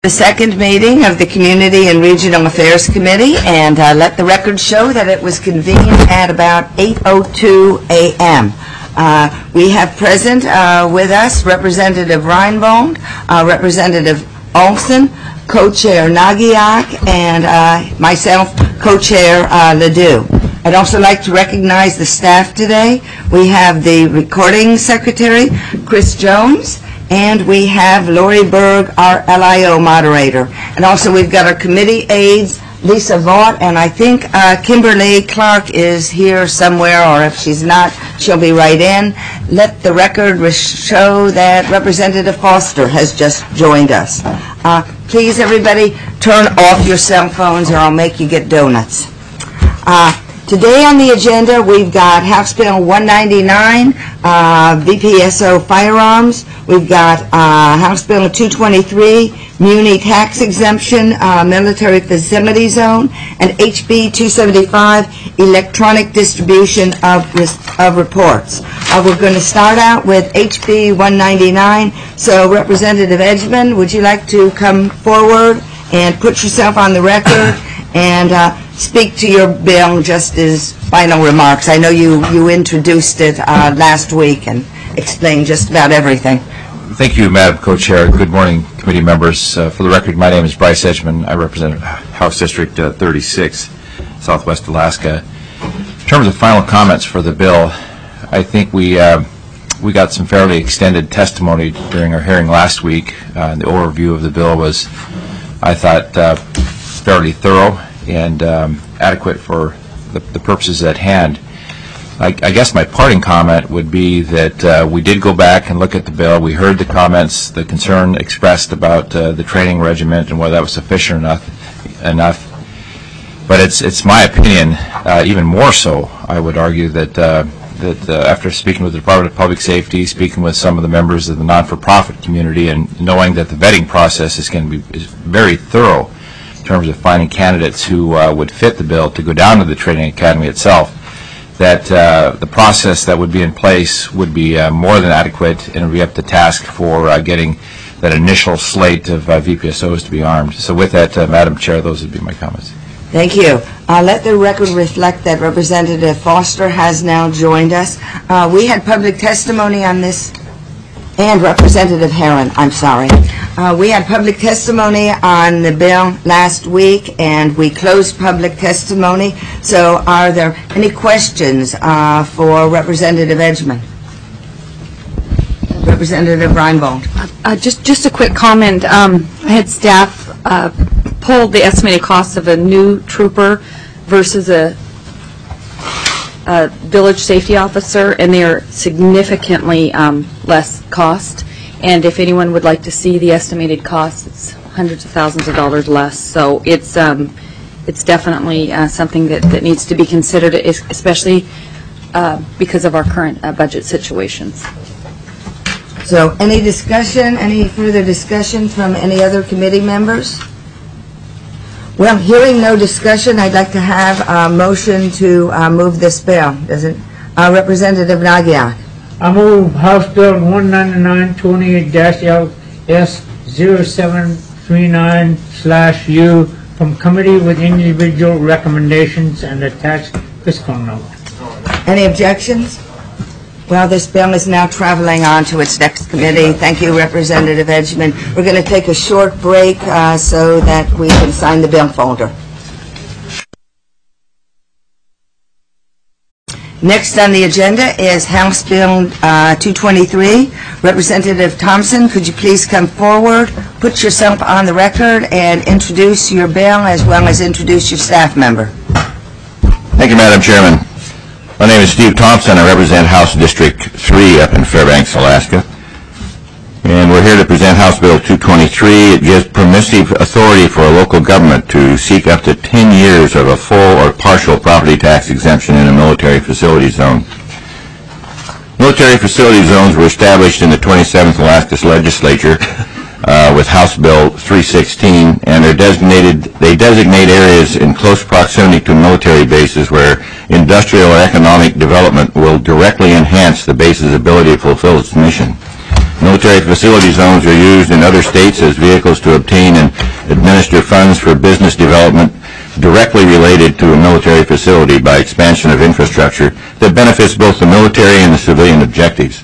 The second meeting of the Community and Regional Affairs Committee, and let the record show that it was convened at about 8:02 a.m. We have present with us Representative Reinbold, Representative Olson, Co-Chair Nagiak, and myself, Co-Chair Ledoux. I'd also like to recognize the staff today. We have the recording secretary, Chris Jones, and we have Lori Berg, our LIO moderator. And also we've got our committee aides, Lisa Vaught, and I think Kimberly Clark is here somewhere, or if she's not, she'll be right in. Let the record show that Representative Foster has just joined us. Please, everybody, turn off your cell phones or I'll make you get donuts. Today on the agenda, we've got House Bill 199, VPSO firearms. We've got House Bill 223, Muni tax exemption, military facility zone, and HB 275, electronic distribution of reports. We're going to start out with HB 199. So, Representative Edgman, would you like to come forward and put yourself on the record and speak to your bill just as final remarks? I know you introduced it last week and explained just about everything. Thank you, Madam Co-Chair. Good morning, committee members. For the record, my name is Bryce Edgman. I represent House District 36, Southwest Alaska. In terms of final comments for the bill, I think we got some fairly extended testimony during our hearing last week. The overview of the bill was, I thought, fairly thorough and adequate for the purposes at hand. I guess my parting comment would be that we did go back and look at the bill. We heard the comments, the concern expressed about the training regiment and whether that was sufficient enough. But it's my opinion, even more so, I would argue, that after speaking with the Department of Public Safety, speaking with some of the members of the non-for-profit community, and knowing that the vetting process is very thorough in terms of finding candidates who would fit the bill to go down to the training academy itself, that the process that would be in place would be more than adequate and would be up to task for getting that initial slate of VPSOs to be armed. So with that, Madam Chair, those would be my comments. Thank you. Let the record reflect that Representative Foster has now joined us. We had public testimony on this, and Representative Herron, I'm sorry. We had public testimony on the bill last week, and we closed public testimony. So are there any questions for Representative Edgman? Representative Reinbold. Just a quick comment. I had staff pull the estimated cost of a new trooper versus a village safety officer, and they are significantly less cost. And if anyone would like to see the estimated cost, it's hundreds of thousands of dollars less. So it's definitely something that needs to be considered, especially because of our current budget situations. So any discussion, any further discussion from any other committee members? Well, hearing no discussion, I'd like to have a motion to move this bill. Representative Nagiak. I move House Bill 199-28-LS0739/U from committee with individual recommendations and attached fiscal note. Any objections? Well, this bill is now traveling on to its next committee. Thank you, Representative Edgman. We're going to take a short break so that we can sign the bill folder. Next on the agenda is House Bill 223. Representative Thompson, could you please come forward, put yourself on the record, and introduce your bill as well as introduce your staff member. Thank you, Madam Chairman. My name is Steve Thompson. I represent House District 3 up in Fairbanks, Alaska. And we're here to present House Bill 223. It gives permissive authority for a local government to seek up to 10 years of a full or partial property tax exemption in a military facility zone. Military facility zones were established in the 27th Alaska Legislature with House Bill 316, and they designate areas in close proximity to military bases where industrial or economic development will directly enhance the base's ability to fulfill its mission. Military facility zones are used in other states as vehicles to obtain and administer funds for business development directly related to a military facility by expansion of infrastructure that benefits both the military and the civilian objectives.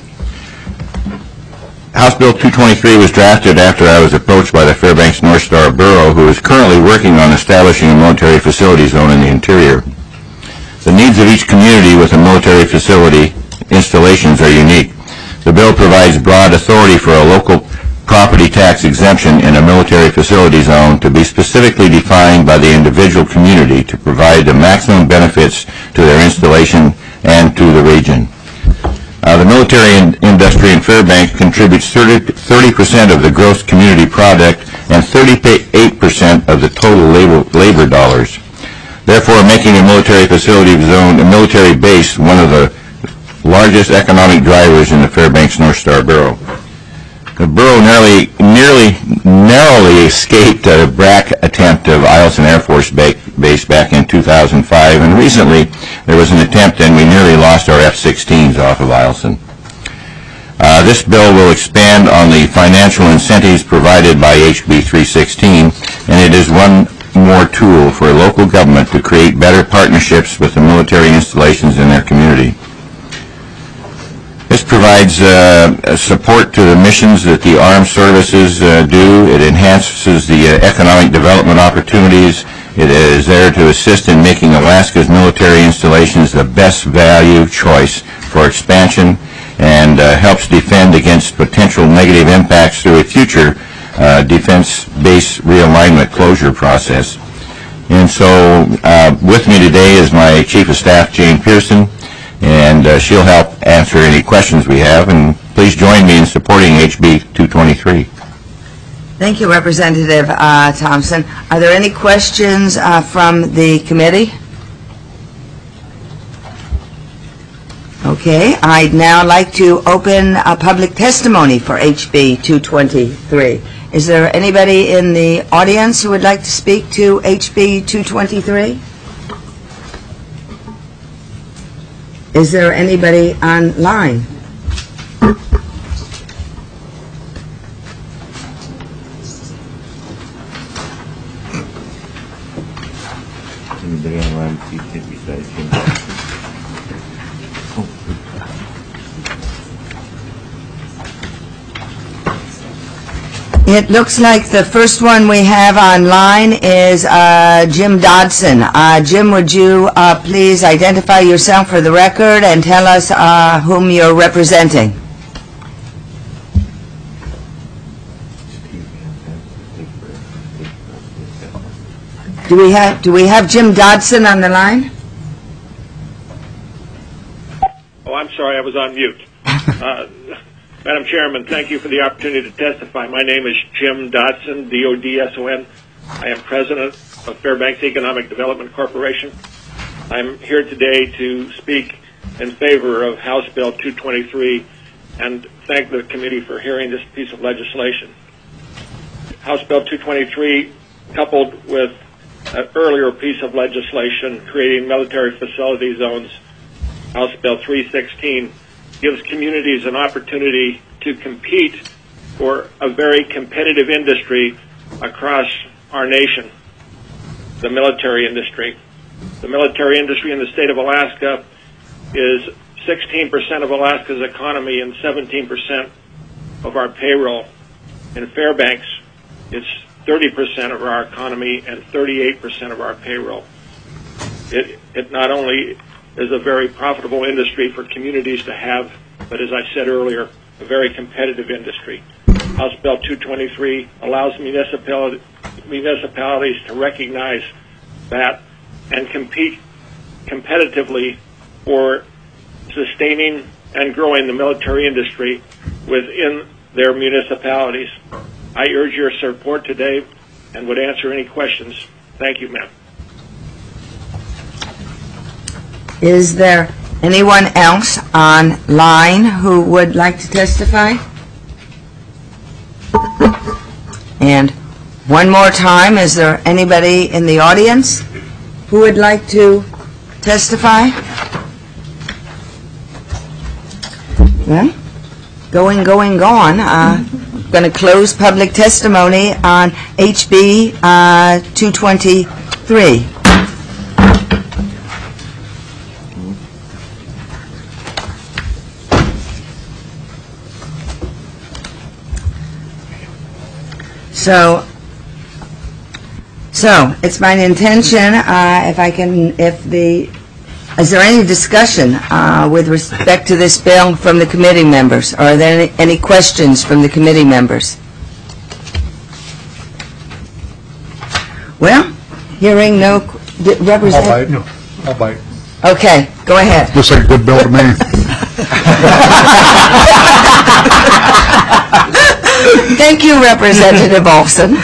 House Bill 223 was drafted after I was approached by the Fairbanks North Star Borough, who is currently working on establishing a military facility zone in the interior. The needs of each community with a military facility installations are unique. The bill provides broad authority for a local property tax exemption in a military facility zone to be specifically defined by the individual community to provide the maximum benefits to their installation and to the region. The military industry in Fairbanks contributes 30% of the gross community product and 38% of the total labor dollars. Therefore, making a military facility zone, a military base, one of the largest economic drivers in the Fairbanks North Star Borough. The borough narrowly escaped a BRAC attempt of Eielson Air Force Base back in 2005, and recently there was an attempt and we nearly lost our F-16s off of Eielson. This bill will expand on the financial incentives provided by HB 316, and it is one more tool for local government to create better partnerships with the military installations in their community. This provides support to the missions that the armed services do. It enhances the economic development opportunities. It is there to assist in making Alaska's military installations the best value choice for expansion and helps defend against potential negative impacts through a future defense base realignment closure process. And so with me today is my Chief of Staff, Jane Pearson, and she'll help answer any questions we have. And please join me in supporting HB 223. Thank you, Representative Thompson. Are there any questions from the committee? Okay, I'd now like to open public testimony for HB 223. Is there anybody in the audience who would like to speak to HB 223? Is there anybody online? Anybody online besides Jim? It looks like the first one we have online is Jim Dodson. Jim, would you please identify yourself for the record and tell us whom you're representing? Do we have Jim Dodson on the line? Oh, I'm sorry, I was on mute. Madam Chairman, thank you for the opportunity to testify. My name is Jim Dodson, D-O-D-S-O-N. I am President of Fairbanks Economic Development Corporation. I'm here today to speak in favor of House Bill 223 and thank the committee for hearing this piece of legislation. House Bill 223, coupled with an earlier piece of legislation creating military facility zones, House Bill 316, gives communities an opportunity to compete for a very competitive industry across our nation, the military industry. The military industry in the state of Alaska is 16% of Alaska's economy and 17% of our payroll. In Fairbanks, it's 30% of our economy and 38% of our payroll. It not only is a very profitable industry for communities to have, but as I said earlier, a very competitive industry. House Bill 223 allows municipalities to recognize that and compete competitively for sustaining and growing the military industry within their municipalities. I urge your support today and would answer any questions. Thank you, ma'am. Is there anyone else online who would like to testify? And one more time, is there anybody in the audience who would like to testify? Well, going, gone. going to close public testimony on HB 223. So it's my intention, is there any discussion with respect to this bill from the committee members? Or are there any questions from the committee members? Well, hearing no, Representative? I'll bite. Okay, go ahead. Looks like a good bill to me. Thank you, Representative Olson.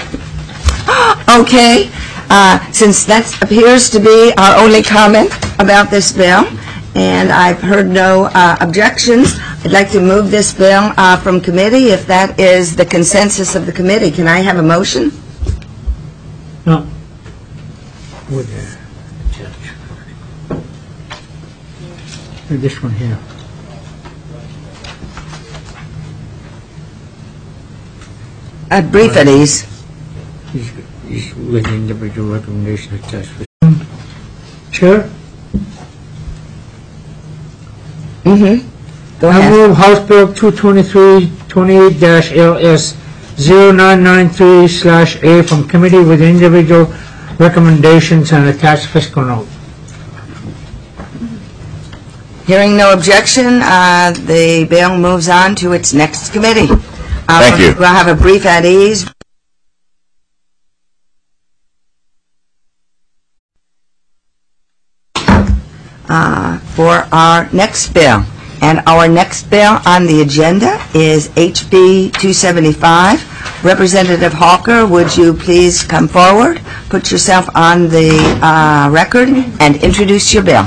Okay, since that appears to be our only comment about this bill, and I've heard no objections, I'd like to move this bill from committee if that is the consensus of the committee. Can I have a motion? No. With this one here. Brief at ease. Is with individual recommendation attached. Chair? Go I ahead. move House Bill 223-28-LS0993/A from committee with individual recommendations and attached fiscal note. Hearing no objection, the bill moves on to its next committee. Thank you. We'll have a brief at ease. For our next bill. And our next bill on the agenda is HB 275. Representative Hawker, would you please come forward, put yourself on the record, and introduce your bill?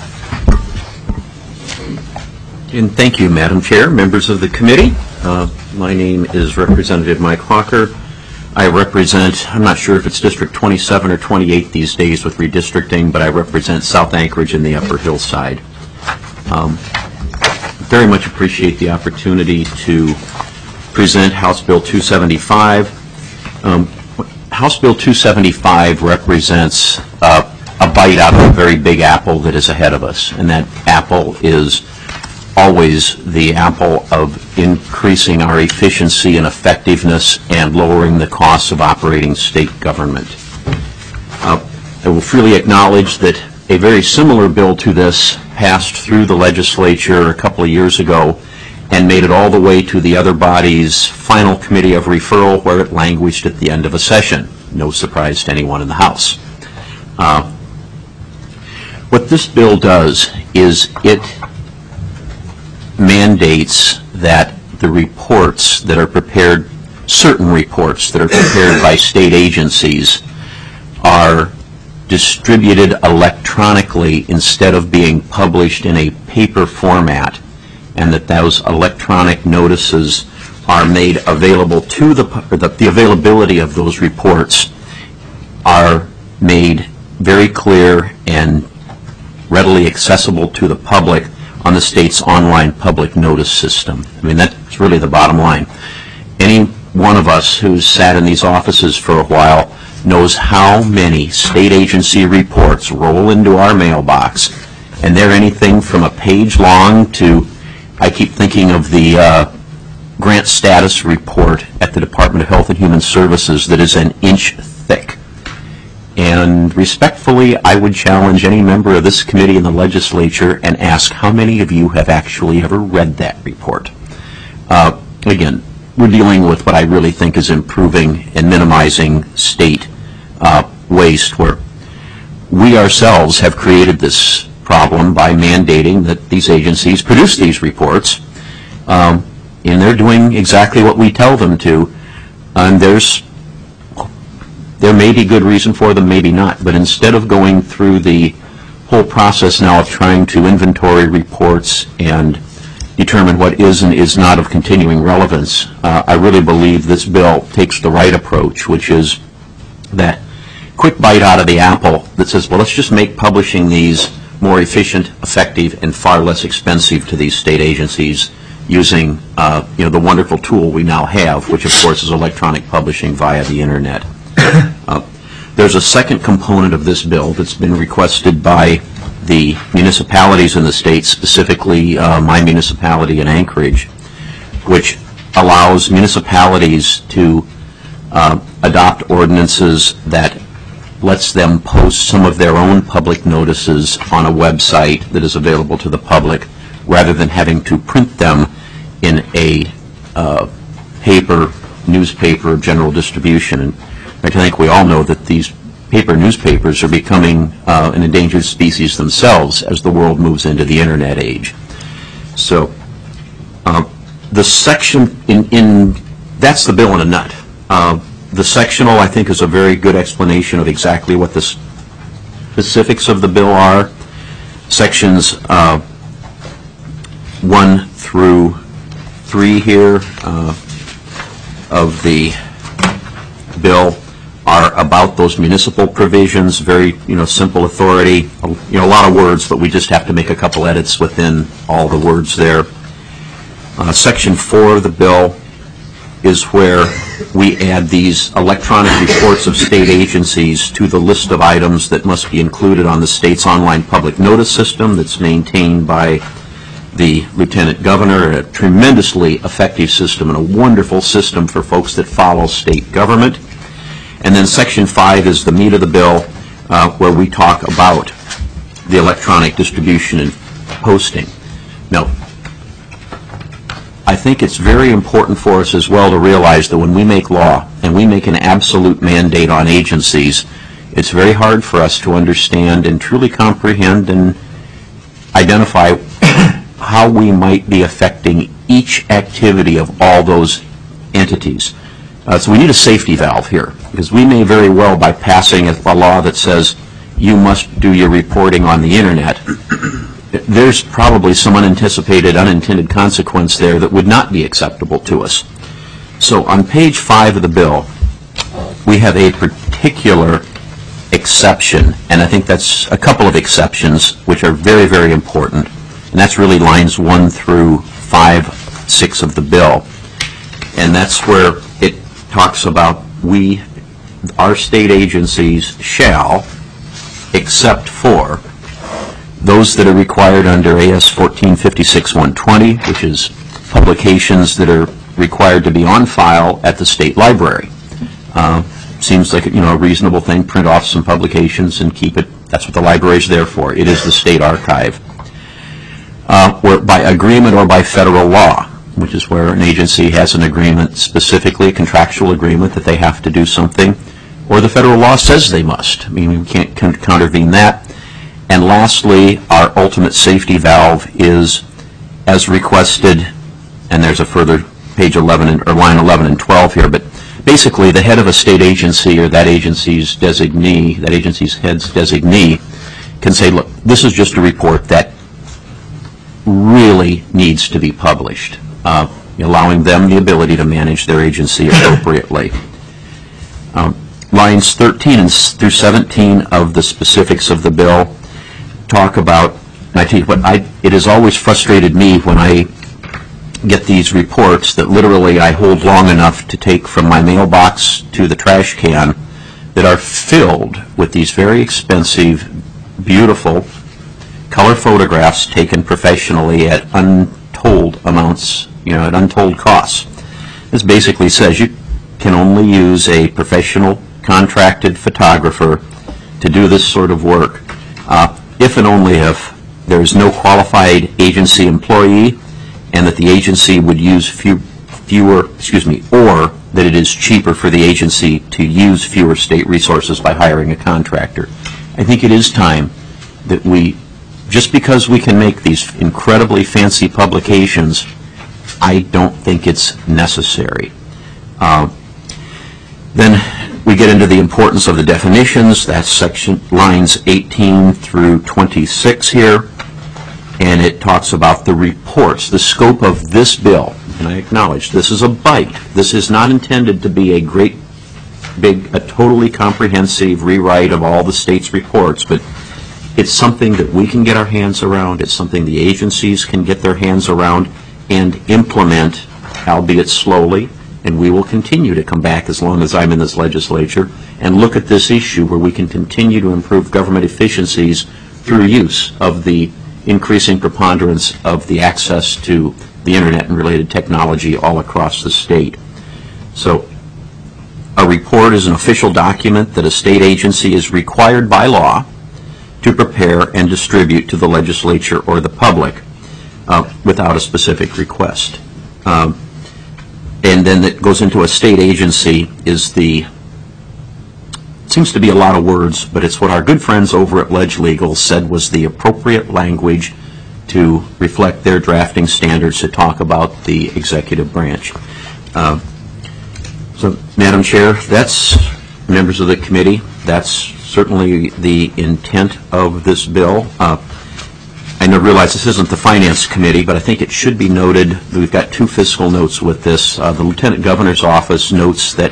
And thank you, Madam Chair, members of the committee. My name is Representative Mike Hawker. I represent, I'm not sure if it's District 27 or 28 these days with redistricting, but I represent South Anchorage and the Upper Hillside. Very much appreciate the opportunity to present House Bill 275. House Bill 275 represents a bite out of a very big apple that is ahead of us, and that apple is always the apple of increasing our efficiency and effectiveness and lowering the costs of operating state government. I will freely acknowledge that a very similar bill to this passed through the legislature a couple of years ago and made it all the way to the other body's final committee of referral, where it languished at the end of a session. No surprise to anyone in the House. What this bill does is it mandates that the reports that are prepared, certain reports that are prepared by state agencies, are distributed electronically instead of being published in a paper format, and that those electronic notices are made available to the availability of those reports are made very clear and readily accessible to the public on the state's online public notice system. I mean, that's really the bottom line. Any one of us who's sat in these offices for a while knows how many state agency reports roll into our mailbox, and they're anything from a page long to, I keep thinking of the grant status report at the Department of Health and Human Services that is an inch thick. And respectfully, I would challenge any member of this committee in the legislature and ask how many of you have actually ever read that report. Again, we're dealing with what I really think is improving and minimizing state waste, where we ourselves have created this problem by mandating that these agencies produce these reports, and they're doing exactly what we tell them to. And there may be good reason for them, maybe not, but instead of going through the whole process now of trying to inventory reports and determine what is and is not of continuing relevance, I really believe this bill takes the right approach, which is that quick bite out of the apple that says, well, let's just make publishing these more efficient, effective, and far less expensive to these state agencies, using the wonderful tool we now have, which of course is electronic publishing via the internet. There's a second component of this bill that's been requested by the municipalities in the state, specifically my municipality in Anchorage, which allows municipalities to adopt ordinances that lets them post some of their own public notices on a website that is available to the public, rather than having to print them in a newspaper of general distribution. And I think we all know that these paper newspapers are becoming an endangered species themselves as the world moves into the internet age. So the section that's the bill in a nut. The sectional, I think, is a very good explanation of exactly what the specifics of the bill are. Sections 1 through 3 here of the bill are about those municipal provisions, very simple authority, a lot of words, but we just have to make a couple edits within all the words there. Section 4 of the bill is where we add these electronic reports of state agencies to the list of items that must be included on the state's online public notice system that's maintained by the Lieutenant Governor, a tremendously effective system and a wonderful system for folks that follow state government. And then Section 5 is the meat of the bill, where we talk about the electronic distribution and posting. Now, I think it's very important for us as well to realize that when we make law and we make an absolute mandate on agencies, it's very hard for us to understand and truly comprehend and identify how we might be affecting each activity of all those entities. So we need a safety valve here, because we may very well, by passing a law that says you must do your reporting on the internet, there's probably some unintended consequence there that would not be acceptable to us. So on page 5 of the bill, we have a particular exception, and I think that's a couple of exceptions which are very, very important, and that's really lines 1 through 5, 6 of the bill. And that's where it talks about our state agencies shall, except for those that are required under AS 1456-120, which is publications that are required to be on file at the state library. Seems like a reasonable thing. Print off some publications and keep it. That's what the library is there for. It is the state archive. Where by agreement or by federal law, which is where an agency has an agreement, specifically a contractual agreement that they have to do something, or the federal law says they must. I mean, we can't countervene that. And lastly, our ultimate safety valve is, as requested, and there's a further page 11 or line 11 and 12 here, but basically the head of a state agency or that agency's designee, that agency's head's designee, can say, look, this is just a report that really needs to be published, allowing them the ability to manage their agency appropriately. Lines 13 through 17 of the specifics of the bill talk about, and I tell you what, it has always frustrated me when I get these reports that literally I hold long enough to take from my mailbox to the trash can that are filled with these very expensive, beautiful color photographs taken professionally at untold amounts, at untold costs. This basically says you can only use a professional contracted photographer to do this sort of work if and only if there is no qualified agency employee and that the agency would use or that it is cheaper for the agency to use fewer state resources by hiring a contractor. I think it is time that just because we can make these incredibly fancy publications, I don't think it's necessary. Then we get into the importance of the definitions. That's section lines 18 through 26 here, and it talks about the reports, the scope of this bill. And I acknowledge this is a bite. This is not intended to be a great, a totally comprehensive rewrite of all the state's reports, but it's something that we can get our hands around. It's something the agencies can get their hands around, and implement, albeit slowly, and we will continue to come back as long as I'm in this legislature and look at this issue where we can continue to improve government efficiencies through use of the increasing preponderance of the access to the internet and related technology all across the state. So a report is an official document that a state agency is required by law to prepare and distribute to the legislature or the public without a specific request. And then it goes into a state agency is the, it seems to be a lot of words, but it's what our good friends over at Ledge Legal said was the appropriate language to reflect their drafting standards to talk about the executive branch. So, Madam Chair, that's, members of the committee, that's certainly the intent of this bill. I realize this isn't the Finance Committee, but I think it should be noted that we've got two fiscal notes with this. The Lieutenant Governor's Office notes that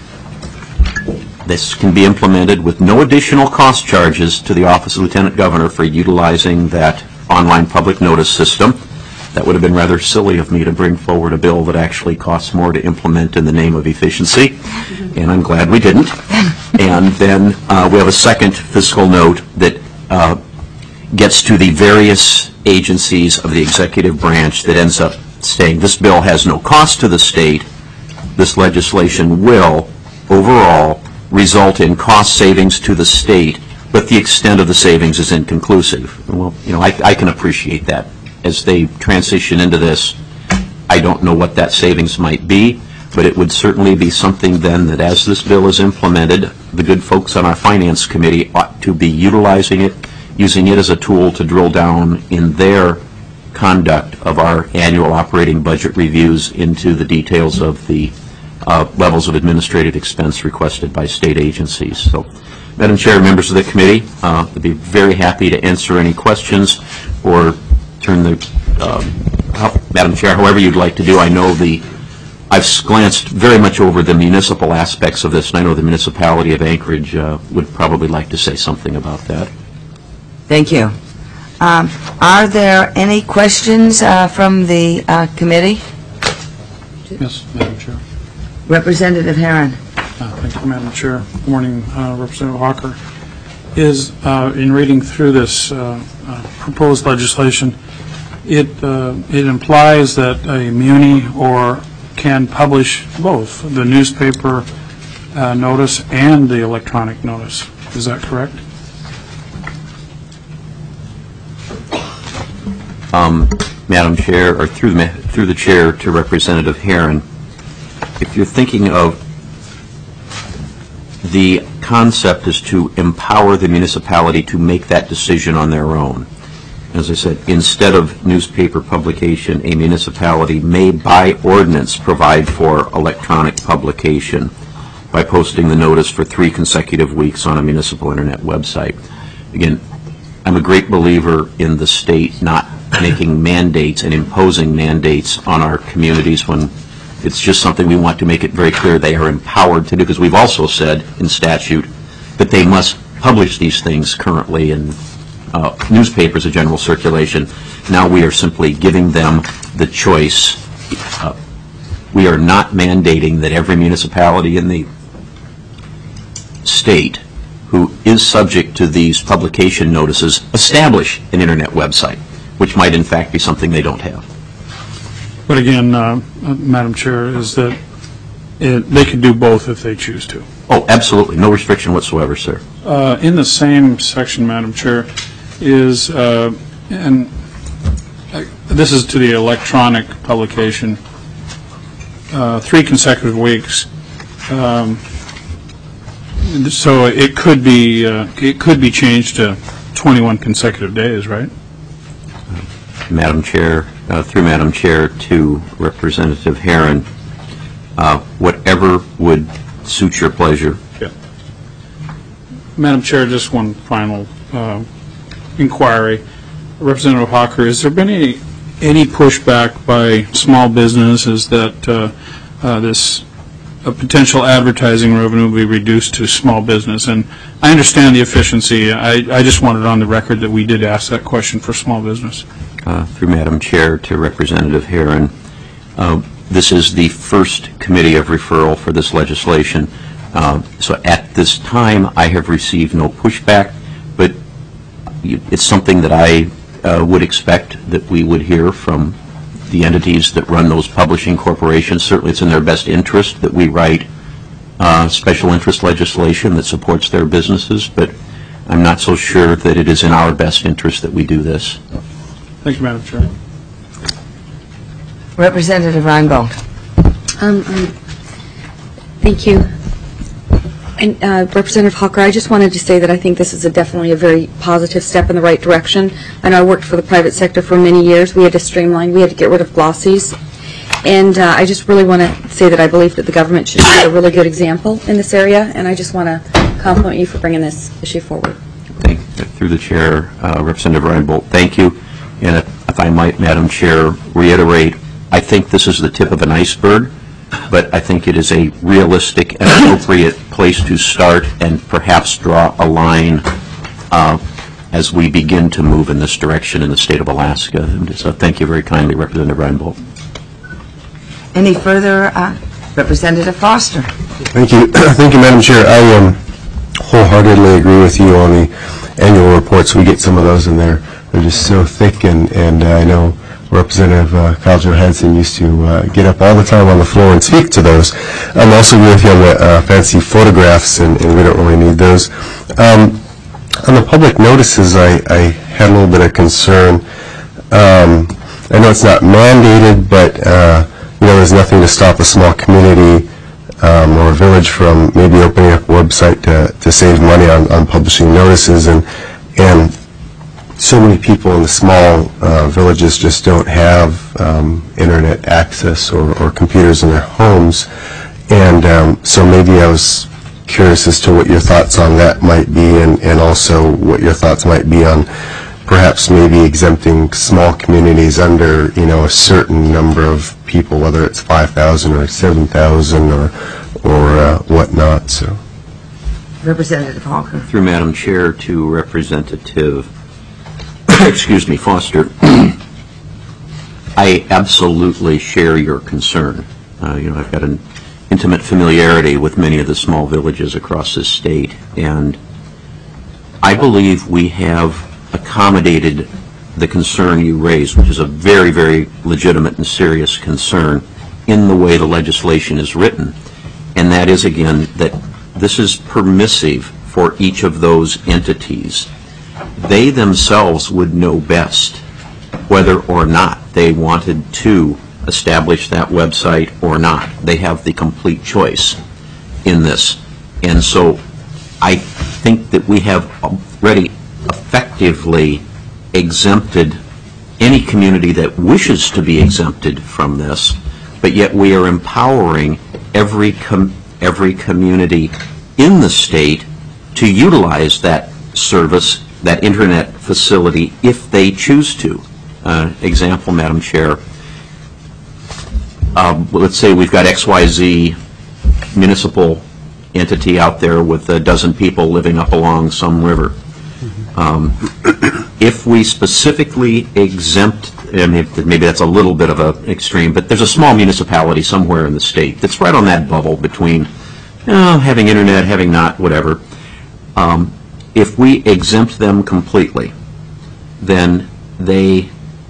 this can be implemented with no additional cost charges to the Office of Lieutenant Governor for utilizing that online public notice system. That would have been rather silly of me to bring forward a bill that actually costs more to implement in the name of efficiency, and I'm glad we didn't. And then we have a second fiscal note that gets to the various agencies of the executive branch that ends up saying this bill has no cost to the state. This legislation will, overall, result in cost savings to the state, but the extent of the savings is inconclusive. Well, you know, I can appreciate that. As they transition into this, I don't know what that savings might be, but it would certainly be something then that as this bill is implemented, the good folks on our Finance Committee ought to be utilizing it, using it as a tool to drill down in their conduct of our annual operating budget reviews into the details of the levels of administrative expense requested by state agencies. So, Madam Chair, members of the committee, I'd be very happy to answer any questions or turn the, Madam Chair, however you'd like to do. I know I've glanced very much over the municipal aspects of this, and I know the municipality of Anchorage would probably like to say something about that. Thank you. Are there any questions from the committee? Yes, Madam Chair. Representative Herron. Thank you, Madam Chair. Good morning, Representative Hawker. In reading through this proposed legislation, it implies that a muni or can publish both the newspaper notice and the electronic notice. Is that correct? Madam Chair, or through the chair to Representative Herron, if you're thinking of the concept is to empower the municipality to make that decision on their own. As I said, instead of newspaper publication, a municipality may by ordinance provide for electronic publication by posting the notice for 3 consecutive weeks on a municipal internet website. Again, I'm a great believer in the state not making mandates and imposing mandates on our communities when it's just something we want to make it very clear they are empowered to do, because we've also said in statute that they must publish these things currently in newspapers of general circulation. Now we are simply giving them the choice. We are not mandating that every municipality in the state who is subject to these publication notices establish an internet website, which might in fact be something they don't have. But again, Madam Chair, is that they can do both if they choose to. Oh, absolutely. No restriction whatsoever, sir. In the same section, Madam Chair, is, and this is to the electronic publication, 3 consecutive weeks. So it could be changed to 21 consecutive days, right? Madam Chair, through Madam Chair to Representative Herron, whatever would suit your pleasure. Yeah. Madam Chair, just one final inquiry. Representative Hawker, has there been any pushback by small businesses that this potential advertising revenue will be reduced to small business? And I understand the efficiency. I just wanted on the record that we did ask that question for small business. through Madam Chair, to Representative Herron. This is the first committee of referral for this legislation. So at this time, I have received no pushback, but it's something that I would expect that we would hear from the entities that run those publishing corporations. Certainly it's in their best interest that we write special interest legislation that supports their businesses, but I'm not so sure that it is in our best interest that we do this. Thank you, Madam Chair. Representative Reinbold. Thank you. And Representative Hawker, I just wanted to say that I think this is definitely a very positive step in the right direction. I know I worked for the private sector for many years. We had to streamline. We had to get rid of glossies. And I just really want to say that I believe that the government should set a really good example in this area, and I just want to compliment you for bringing this issue forward. Through the Chair, Representative Reinbold, thank you. And if I might, Madam Chair, reiterate, I think this is the tip of an iceberg, but I think it is a realistic and appropriate place to start and perhaps draw a line as we begin to move in this direction in the state of Alaska. And so thank you very kindly, Representative Reinbold. Any further? Representative Foster. Thank you. Thank you, Madam Chair. I wholeheartedly agree with you on the annual reports. We get some of those in there. They're just so thick, and I know Representative Kyle Johansson used to get up all the time on the floor and speak to those. I'm also agree with you on the fancy photographs, and we don't really need those. On the public notices, I had a little bit of concern. I know it's not mandated, but there's nothing to stop a small community or a village from maybe opening up a website to save money on publishing notices, and so many people in the small villages just don't have internet access or computers in their homes, and so maybe I was curious as to what your thoughts on that might be, and also what your thoughts might be on perhaps maybe exempting small communities under a certain number of people, whether it's 5,000 or 7,000 or whatnot. So, Representative Hawker. Through Madam Chair, to Representative Foster, I absolutely share your concern. I've got an intimate familiarity with many of the small villages across this state, and I believe we have accommodated the concern you raised, which is a very, very legitimate and serious concern, in the way the legislation is written. And that is, again, that this is permissive for each of those entities. They themselves would know best whether or not they wanted to establish that website or not. They have the complete choice in this. And so I think that we have already effectively exempted any community that wishes to be exempted from this, but yet we are empowering every community in the state to utilize that service, that internet facility, if they choose to. Example, Madam Chair, let's say we've got XYZ municipal entity out there with a dozen people living up along some river. If we specifically exempt, maybe that's a little bit of an extreme, but there's a small municipality somewhere in the state that's right on that bubble between having internet, having not, whatever. If we exempt them completely, then they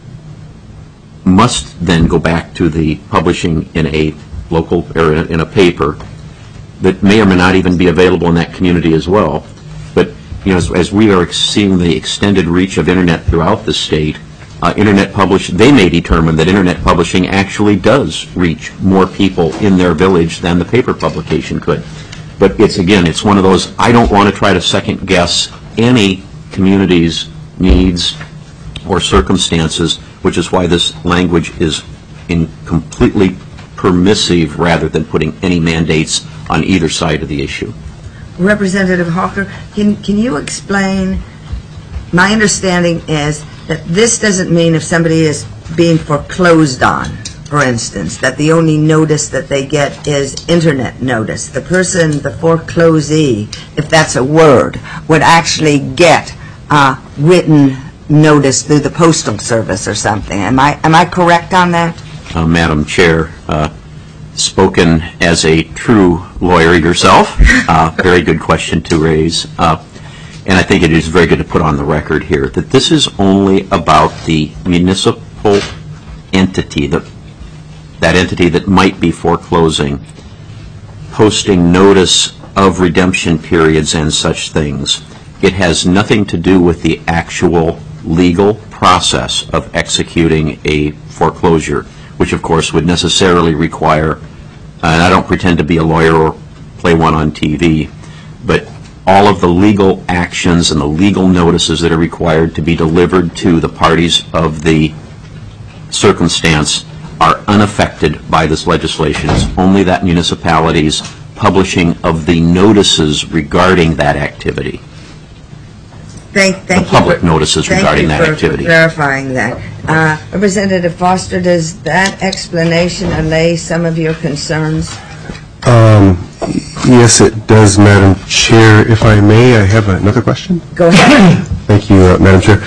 must then go back to the publishing in a local or in a paper that may or may not even be available in that community as well. But as we are seeing the extended reach of internet throughout the state, they may determine that internet publishing actually does reach more people in their village than the paper publication could. But it's one of those, I don't want to try to second guess any community's needs or circumstances, which is why this language is completely permissive rather than putting any mandates on either side of the issue. Representative Hawker, can you explain, my understanding is that this doesn't mean if somebody is being foreclosed on, for instance, that the only notice that they get is internet notice. The person, the foreclosee, if that's a word, would actually get written notice through the postal service or something. Am I correct on that? Madam Chair, spoken as a true lawyer yourself, very good question to raise. And I think it is very good to put on the record here that this is only about the municipal entity, that entity that might be foreclosing, posting notice of redemption periods and such things. It has nothing to do with the actual legal process of executing a foreclosure, which of course would necessarily require, and I don't pretend to be a lawyer or play one on TV, but all of the legal actions and the legal notices that are required to be delivered to the parties of the circumstance are unaffected by this legislation. It's only that municipality's publishing of the notices regarding that activity. Thank you. The public notices regarding that activity. Thank you for clarifying that. Representative Foster, does that explanation allay some of your concerns? Yes, it does, Madam Chair. If I may, I have another question. Go ahead. Thank you, Madam Chair.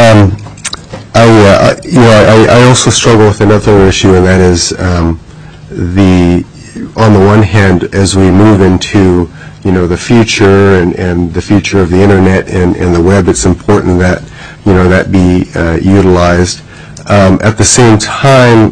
I also struggle with another issue, and that is on the one hand, as we move into the future and the future of the internet and the web, it's important that that be utilized. At the same time,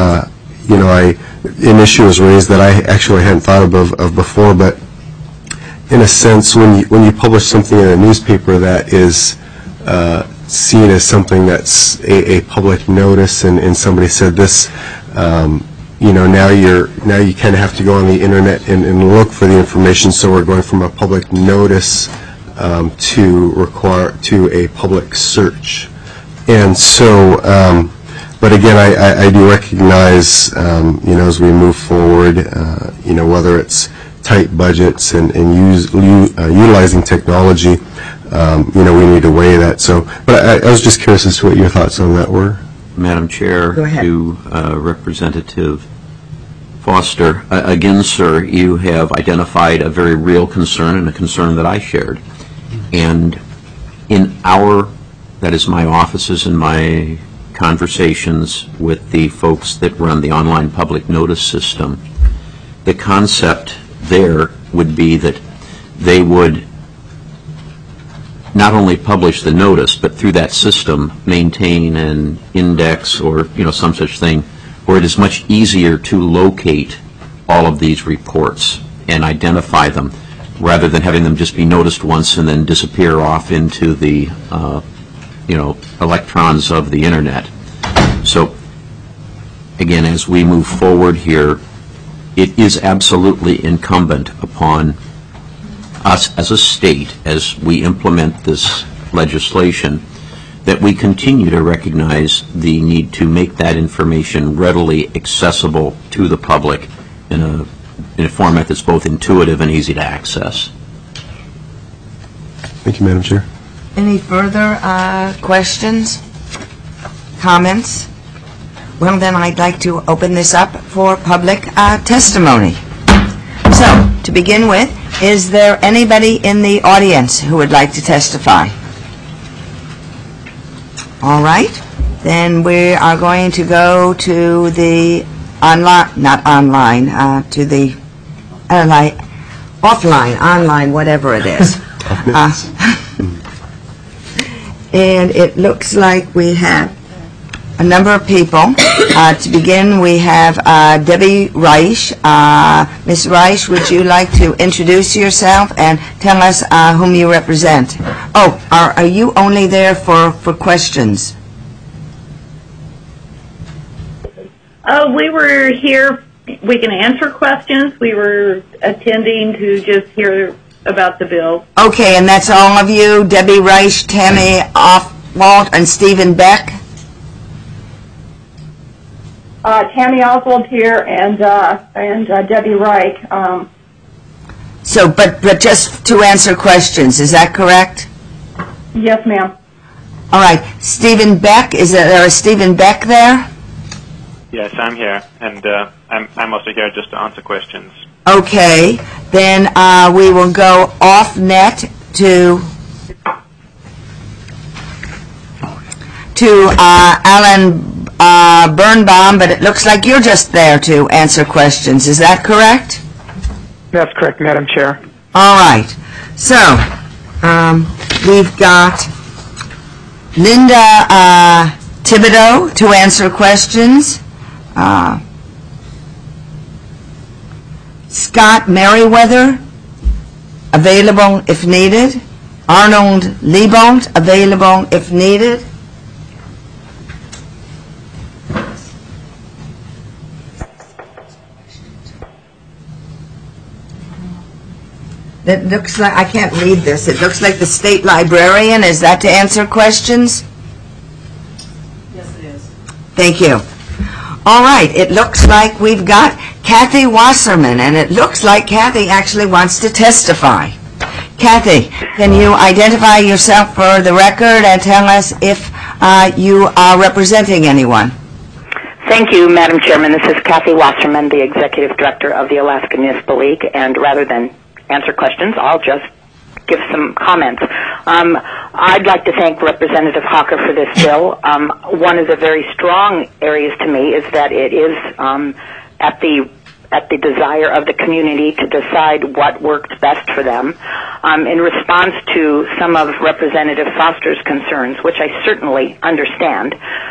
an issue was raised that I actually hadn't thought of before, but in a sense, when you publish something in a newspaper that is seen as something that's a public notice, and somebody said this, now you kind of have to go on the internet and look for the information. So we're going from a public notice to a public search, and so. But again, I do recognize, as we move forward, whether it's tight budgets and utilizing technology, we need to weigh that. So, but I was just curious as to what your thoughts on that were. Madam Chair, go ahead. To Representative Foster, again, sir, you have identified a very real concern and a concern that I shared. And in that is my offices and my conversations with the folks that run the online public notice system, the concept there would be that they would not only publish the notice, but through that system maintain an index or some such thing where it is much easier to locate all of these reports and identify them rather than having them just be noticed once and then disappear off into the electrons of the internet. So again, as we move forward here, it is absolutely incumbent upon us as a state, as we implement this legislation, that we continue to recognize the need to make that information readily accessible to the public in a format that's both intuitive and easy to access. Thank you, Madam Chair. Any further questions, comments? Well, then I'd like to open this up for public testimony. So, to begin with, is there anybody in the audience who would like to testify? All right. Then we are going to go to the offline, whatever it is. And it looks like we have a number of people. To begin, we have Debbie Reich. Ms. Reich, would you like to introduce yourself and tell us whom you represent? Oh, are you only there for questions? We were here. We can answer questions. We were attending to just hear about the bill. Okay, and that's all of you, Debbie Reich, Tammy Oswald, and Stephen Beck? Tammy Oswald here and Debbie Reich. So, but just to answer questions, is that correct? Yes, ma'am. All right, Stephen Beck, is there a Stephen Beck there? Yes, I'm here, and I'm also here just to answer questions. Okay, then we will go off net to to Alan Birnbaum, but it looks like you're just there to answer questions. Is that correct? That's correct, Madam Chair. All right. So, we've got Linda Thibodeau to answer questions. Scott Merriweather, available if needed. Arnold Liebont, available if needed. It looks like, I can't read this, it looks like the state librarian. Is that to answer questions? Yes, it is. Thank you. All right, it looks like we've got Kathy Wasserman, and it looks like Kathy actually wants to testify. Kathy, can you identify yourself for the record and tell us if you are representing anyone? Thank you, Madam Chairman. This is Kathy Wasserman, the Executive Director of the Alaska Municipal League, and rather than answer questions, I'll just give some comments. I'd like to thank Representative Hawker for this bill. One of the very strong areas to me is that it is at the desire of the community to decide what works best for them. In response to some of Representative Foster's concerns, which I certainly understand,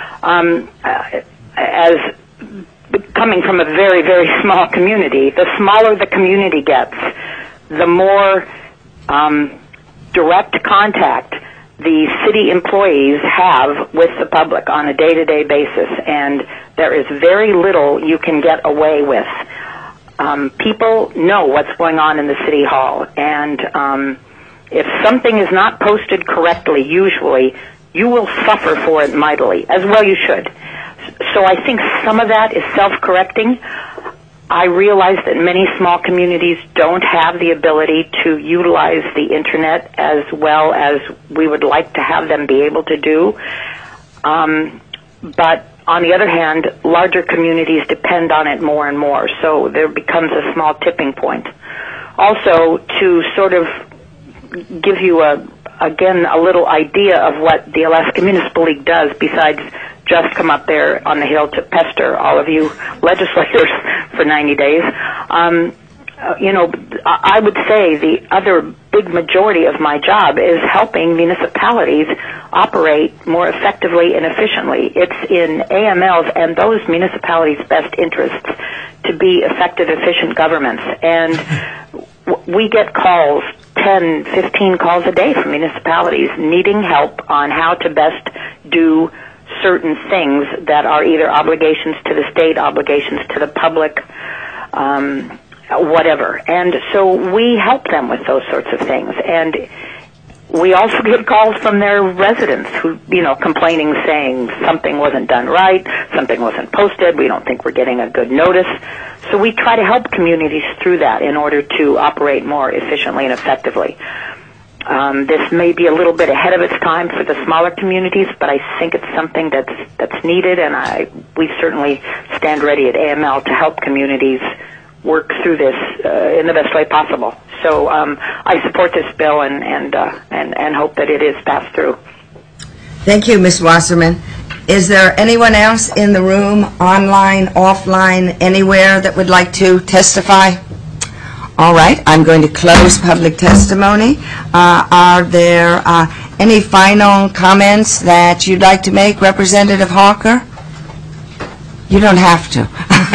as coming from a very, very small community, the smaller the community gets, the more direct contact the city employees have with the public on a day-to-day basis, and there is very little you can get away with. People know what's going on in the city hall, and if something is not posted correctly, usually, you will suffer for it mightily, as well you should. So I think some of that is self-correcting. I realize that many small communities don't have the ability to utilize the internet as well as we would like to have them be able to do. But on the other hand, larger communities depend on it more and more, so there becomes a small tipping point. Also, to sort of give you again a little idea of what the Alaska Municipal League does besides just come up there on the Hill to pester all of you legislators for 90 days. I would say the other big majority of my job is helping municipalities operate more effectively and efficiently. It's in AML's and those municipalities' best interests to be effective, efficient governments. And we get calls, 10, 15 calls a day from municipalities needing help on how to best do certain things that are either obligations to the state, obligations to the public, whatever. And so we help them with those sorts of things. And we also get calls from their residents who, complaining, saying something wasn't done right, something wasn't posted, we don't think we're getting a good notice. So we try to help communities through that in order to operate more efficiently and effectively. This may be a little bit ahead of its time for the smaller communities, but I think it's something that's needed, and we certainly stand ready at AML to help communities work through this in the best way possible. So I support this bill and hope that it is passed through. Thank you, Ms. Wasserman. Is there anyone else in the room, online, offline, anywhere that would like to testify? All right, I'm going to close public testimony. Are there any final comments that you'd like to make, Representative Hawker? You don't have to.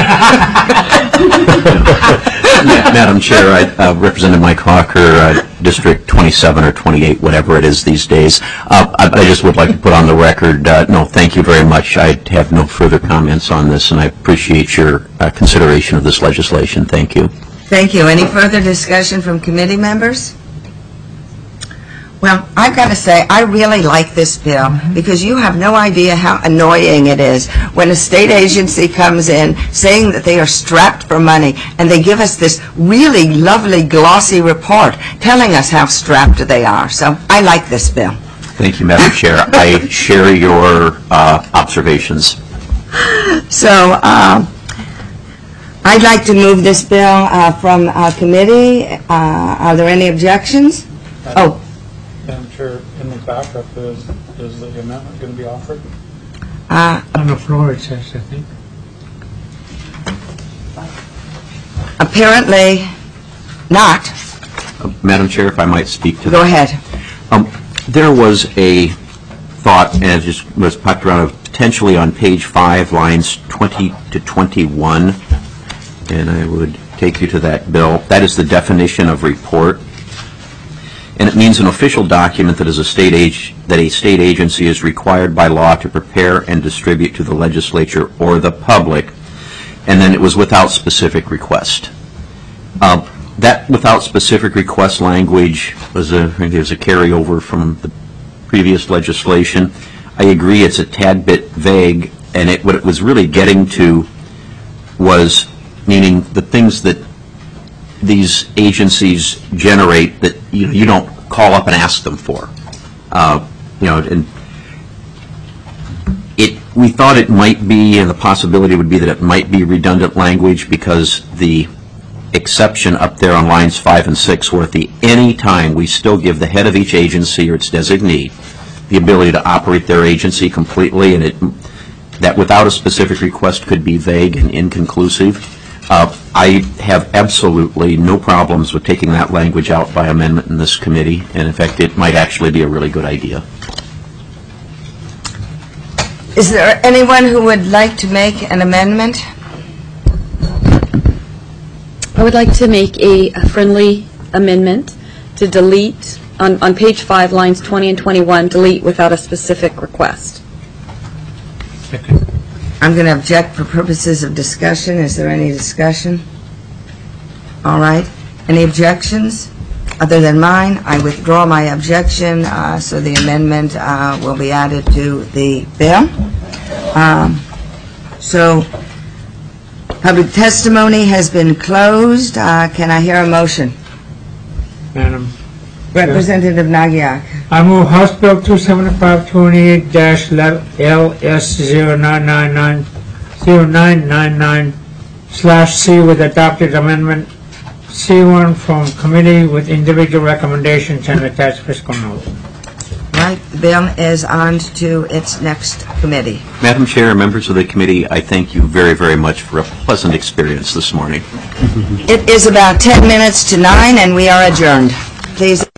Madam Chair, Representative Mike Hawker, District 27 or 28, whatever it is these days. I just would like to put on the record, no, thank you very much. I have no further comments on this, and I appreciate your consideration of this legislation. Thank you. Thank you. Any further discussion from committee members? Well, I've got to say, I really like this bill because you have no idea how annoying it is when a state agency comes in saying that they are strapped for money and they give us this really lovely glossy report telling us how strapped they are. So I like this bill. Thank you, Madam Chair. I share your observations. So I'd like to move this bill from committee. Are there any objections? Madam Chair, in the backup, is the amendment going to be offered? On the floor, it says, I think. Apparently not. Madam Chair, if I might speak to that. Go ahead. There was a thought, and it just was popped around, potentially on page 5, lines 20 to 21, and I would take you to that bill. That is the definition of report, and it means an official document that is a state agency is required by law to prepare and distribute to the legislature or the public, and then it was without specific request. That without specific request language was a carryover from the previous legislation. I agree it's a tad bit vague, and what it was really getting to was meaning the things that these agencies generate that you don't call up and ask them for. And we thought it might be, and the possibility would be that it might be redundant language because the exception up there on lines 5 and 6 where at the any time we still give the head of each agency or its designee the ability to operate their agency completely, and that without a specific request could be vague and inconclusive. I have absolutely no problems with taking that language out by amendment in this committee, and in fact it might actually be a really good idea. Is there anyone who would like to make an amendment? I would like to make a friendly amendment to delete, on page 5, lines 20 and 21, delete without a specific request. I'm going to object for purposes of discussion. Is there any discussion? All right. Any objections? Other than mine, I withdraw my objection, so the amendment will be added to the bill. So public testimony has been closed. Can I hear a motion? Madam Representative Nagiak. I move House Bill 275-28-LS0999/C with adopted amendment C1 from committee with individual recommendations and attached fiscal note. Right. The bill is on to its next committee. Madam Chair, members of the committee, I thank you very, very much for a pleasant experience this morning. It is about 10 minutes to 9, and we are adjourned. Please.